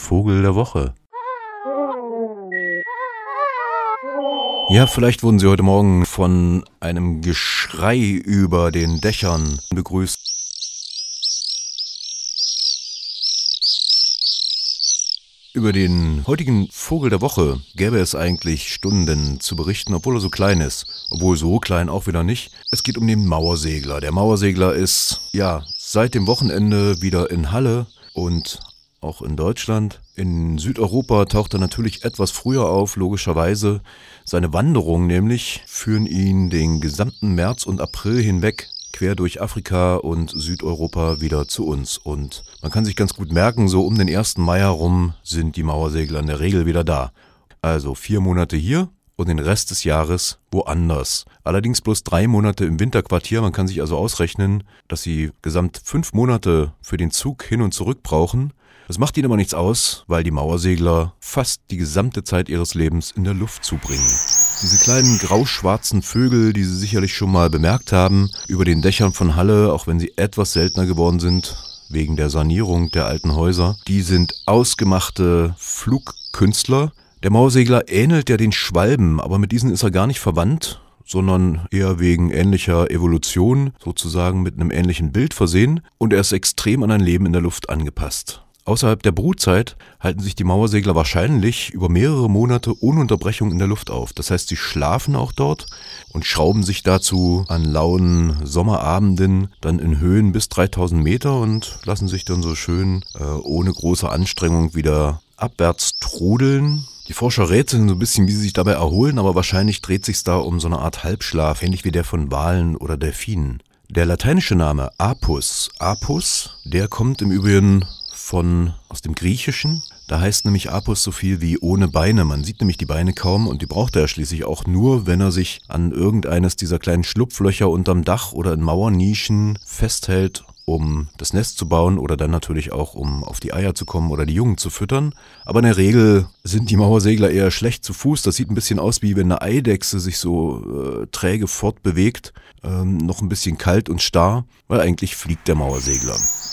Vogel der Woche. Ja, vielleicht wurden Sie heute Morgen von einem Geschrei über den Dächern begrüßt. Über den heutigen Vogel der Woche gäbe es eigentlich Stunden zu berichten, obwohl er so klein ist. Obwohl so klein auch wieder nicht. Es geht um den Mauersegler. Der Mauersegler ist, seit dem Wochenende wieder in Halle und auch in Deutschland. In Südeuropa taucht er natürlich etwas früher auf, logischerweise. Seine Wanderungen nämlich führen ihn den gesamten März und April hinweg quer durch Afrika und Südeuropa wieder zu uns. Und man kann sich ganz gut merken, so um den 1. Mai herum sind die Mauersegler in der Regel wieder da. Also 4 Monate hier und den Rest des Jahres woanders. Allerdings bloß 3 Monate im Winterquartier. Man kann sich also ausrechnen, dass sie gesamt 5 Monate für den Zug hin und zurück brauchen. Das macht ihnen aber nichts aus, weil die Mauersegler fast die gesamte Zeit ihres Lebens in der Luft zubringen. Diese kleinen grauschwarzen Vögel, die Sie sicherlich schon mal bemerkt haben, über den Dächern von Halle, auch wenn sie etwas seltener geworden sind, wegen der Sanierung der alten Häuser, die sind ausgemachte Flugkünstler. Der Mauersegler ähnelt ja den Schwalben, aber mit diesen ist er gar nicht verwandt, sondern eher wegen ähnlicher Evolution, sozusagen mit einem ähnlichen Bild versehen, und er ist extrem an ein Leben in der Luft angepasst. Außerhalb der Brutzeit halten sich die Mauersegler wahrscheinlich über mehrere Monate ohne Unterbrechung in der Luft auf. Das heißt, sie schlafen auch dort und schrauben sich dazu an lauen Sommerabenden dann in Höhen bis 3000 Meter und lassen sich dann so schön ohne große Anstrengung wieder abwärts trudeln. Die Forscher rätseln so ein bisschen, wie sie sich dabei erholen, aber wahrscheinlich dreht sich da um so eine Art Halbschlaf, ähnlich wie der von Walen oder Delfinen. Der lateinische Name Apus, der kommt im Übrigen aus dem Griechischen. Da heißt nämlich Apus so viel wie ohne Beine. Man sieht nämlich die Beine kaum und die braucht er schließlich auch nur, wenn er sich an irgendeines dieser kleinen Schlupflöcher unterm Dach oder in Mauernischen festhält, um das Nest zu bauen oder dann natürlich auch, um auf die Eier zu kommen oder die Jungen zu füttern. Aber in der Regel sind die Mauersegler eher schlecht zu Fuß. Das sieht ein bisschen aus, wie wenn eine Eidechse sich so träge fortbewegt. Noch ein bisschen kalt und starr, weil eigentlich fliegt der Mauersegler.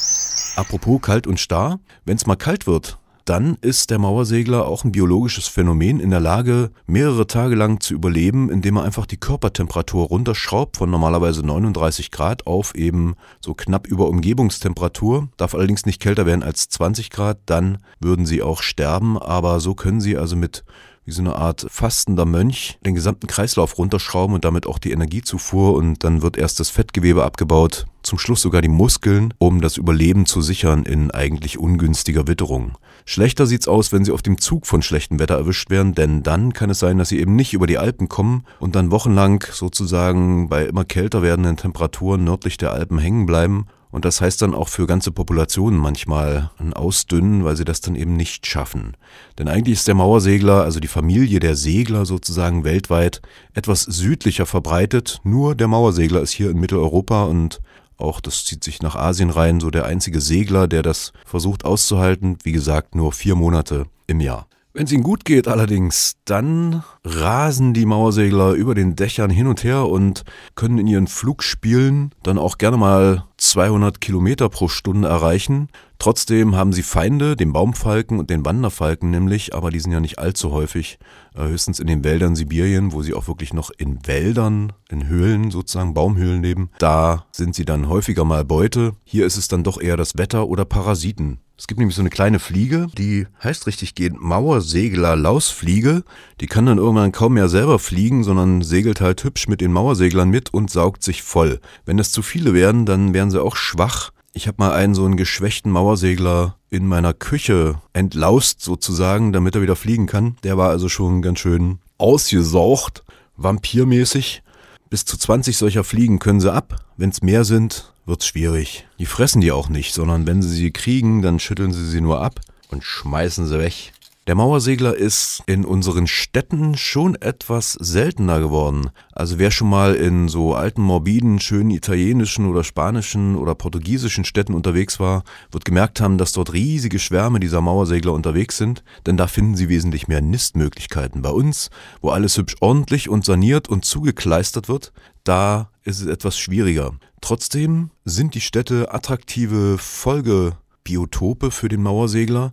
Apropos kalt und starr, wenn es mal kalt wird, dann ist der Mauersegler auch ein biologisches Phänomen in der Lage, mehrere Tage lang zu überleben, indem er einfach die Körpertemperatur runterschraubt von normalerweise 39 Grad auf eben so knapp über Umgebungstemperatur. Darf allerdings nicht kälter werden als 20 Grad, dann würden sie auch sterben, aber so können sie also mit wie so eine Art fastender Mönch den gesamten Kreislauf runterschrauben und damit auch die Energiezufuhr, und dann wird erst das Fettgewebe abgebaut, zum Schluss sogar die Muskeln, um das Überleben zu sichern in eigentlich ungünstiger Witterung. Schlechter sieht's aus, wenn sie auf dem Zug von schlechtem Wetter erwischt werden, denn dann kann es sein, dass sie eben nicht über die Alpen kommen und dann wochenlang sozusagen bei immer kälter werdenden Temperaturen nördlich der Alpen hängen bleiben. Und das heißt dann auch für ganze Populationen manchmal ein Ausdünnen, weil sie das dann eben nicht schaffen. Denn eigentlich ist der Mauersegler, also die Familie der Segler sozusagen weltweit, etwas südlicher verbreitet. Nur der Mauersegler ist hier in Mitteleuropa und auch das zieht sich nach Asien rein, so der einzige Segler, der das versucht auszuhalten. Wie gesagt, nur 4 Monate im Jahr. Wenn es ihnen gut geht allerdings, dann rasen die Mauersegler über den Dächern hin und her und können in ihren Flugspielen dann auch gerne mal 200 Kilometer pro Stunde erreichen. Trotzdem haben sie Feinde, den Baumfalken und den Wanderfalken nämlich, aber die sind ja nicht allzu häufig, höchstens in den Wäldern Sibirien, wo sie auch wirklich noch in Wäldern, in Höhlen sozusagen, Baumhöhlen leben. Da sind sie dann häufiger mal Beute. Hier ist es dann doch eher das Wetter oder Parasiten. Es gibt nämlich so eine kleine Fliege, die heißt richtiggehend Mauersegler-Lausfliege. Die kann dann irgendwann kaum mehr selber fliegen, sondern segelt halt hübsch mit den Mauerseglern mit und saugt sich voll. Wenn das zu viele werden, dann werden sie auch schwach. Ich habe mal so einen geschwächten Mauersegler in meiner Küche entlaust sozusagen, damit er wieder fliegen kann. Der war also schon ganz schön ausgesaugt, vampirmäßig. Bis zu 20 solcher Fliegen können sie ab. Wenn es mehr sind, wird's schwierig. Die fressen die auch nicht, sondern wenn sie kriegen, dann schütteln sie nur ab und schmeißen sie weg. Der Mauersegler ist in unseren Städten schon etwas seltener geworden. Also wer schon mal in so alten, morbiden, schönen italienischen oder spanischen oder portugiesischen Städten unterwegs war, wird gemerkt haben, dass dort riesige Schwärme dieser Mauersegler unterwegs sind, denn da finden sie wesentlich mehr Nistmöglichkeiten. Bei uns, wo alles hübsch ordentlich und saniert und zugekleistert wird, da ist es etwas schwieriger. Trotzdem sind die Städte attraktive Folgebiotope für den Mauersegler.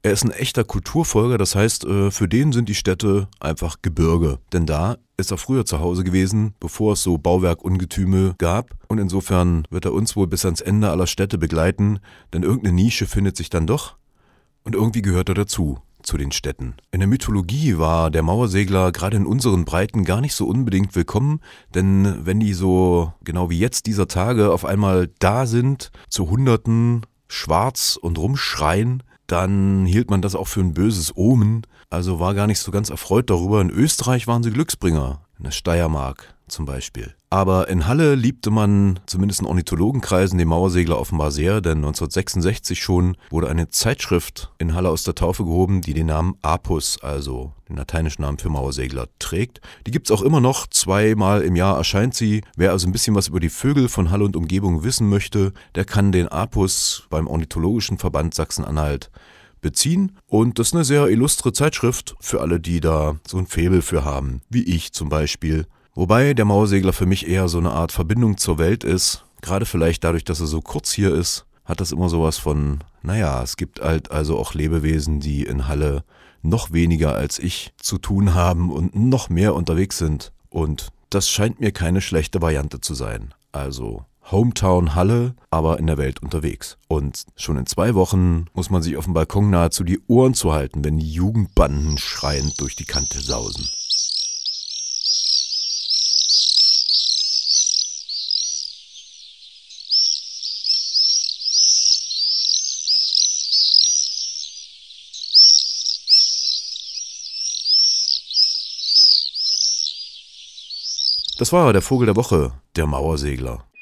Er ist ein echter Kulturfolger, das heißt, für den sind die Städte einfach Gebirge. Denn da ist er früher zu Hause gewesen, bevor es so Bauwerkungetüme gab. Und insofern wird er uns wohl bis ans Ende aller Städte begleiten, denn irgendeine Nische findet sich dann doch. Und irgendwie gehört er dazu, zu den Städten. In der Mythologie war der Mauersegler gerade in unseren Breiten gar nicht so unbedingt willkommen, denn wenn die so, genau wie jetzt dieser Tage, auf einmal da sind, zu Hunderten, schwarz und rumschreien, dann hielt man das auch für ein böses Omen, also war gar nicht so ganz erfreut darüber. In Österreich waren sie Glücksbringer, in der Steiermark zum Beispiel. Aber in Halle liebte man, zumindest in Ornithologenkreisen, den Mauersegler offenbar sehr, denn 1966 schon wurde eine Zeitschrift in Halle aus der Taufe gehoben, die den Namen Apus, also den lateinischen Namen für Mauersegler, trägt. Die gibt's auch immer noch, 2-mal im Jahr erscheint sie. Wer also ein bisschen was über die Vögel von Halle und Umgebung wissen möchte, der kann den Apus beim Ornithologischen Verband Sachsen-Anhalt beziehen. Und das ist eine sehr illustre Zeitschrift für alle, die da so ein Faible für haben, wie ich zum Beispiel. Wobei der Mauersegler für mich eher so eine Art Verbindung zur Welt ist. Gerade vielleicht dadurch, dass er so kurz hier ist, hat das immer sowas von, naja, es gibt halt also auch Lebewesen, die in Halle noch weniger als ich zu tun haben und noch mehr unterwegs sind. Und das scheint mir keine schlechte Variante zu sein. Also Hometown Halle, aber in der Welt unterwegs. Und schon in 2 Wochen muss man sich auf dem Balkon nahezu die Ohren zuhalten, wenn die Jugendbanden schreiend durch die Kante sausen. Das war der Vogel der Woche, der Mauersegler.